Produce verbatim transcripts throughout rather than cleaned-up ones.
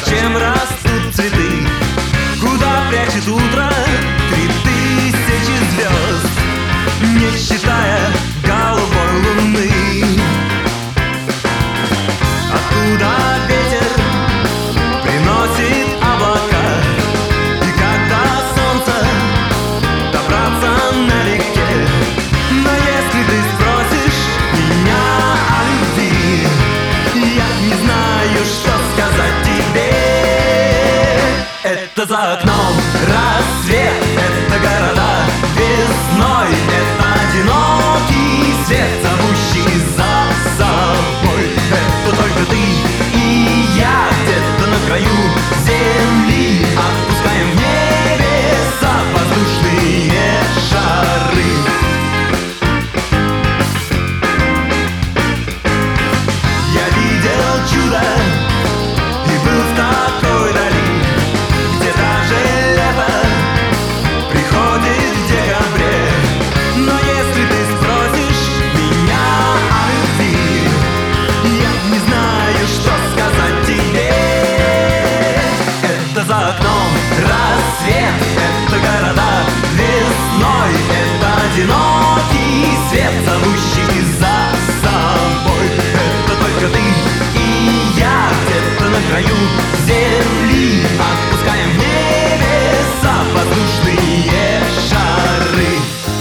Зачем растут цветы? Куда прячет утро три тысячи звезд, не считая голубой луны? Откуда ветер приносит облака? И когда солнце добраться налегке? Но если ты спросишь меня о любви, я не знаю, что сказать тебе. Это за окном рассвет, это города весной, это одинокий свет, зовущий за собой. Это только ты и я где-то на краю земли, отпускаем в небеса воздушные шары. Я видел чудо и был в такой дали, где даже лето приходит в декабре. Но если ты спросишь меня о любви, я не знаю, что сказать тебе. Это за окном рассвет, это города весной, это одинокий свет, зовущий за собой. Это только ты и я где-то на краю земли, отпускаем в небеса воздушные шары.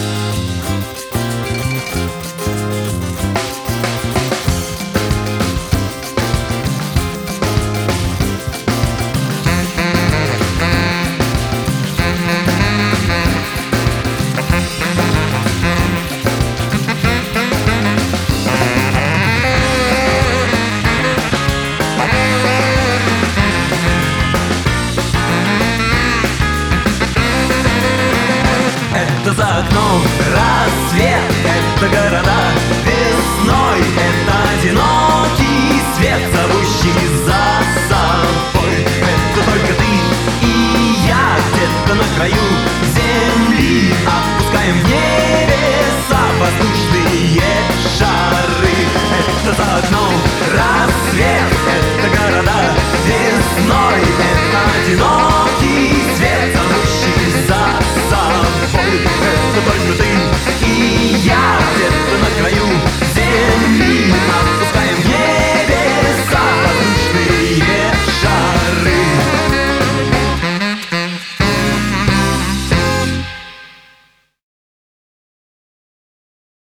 Это за окном рассвет, это города весной, это одинокий свет, зовущий за собой. Это только ты и я где-то на краю земли.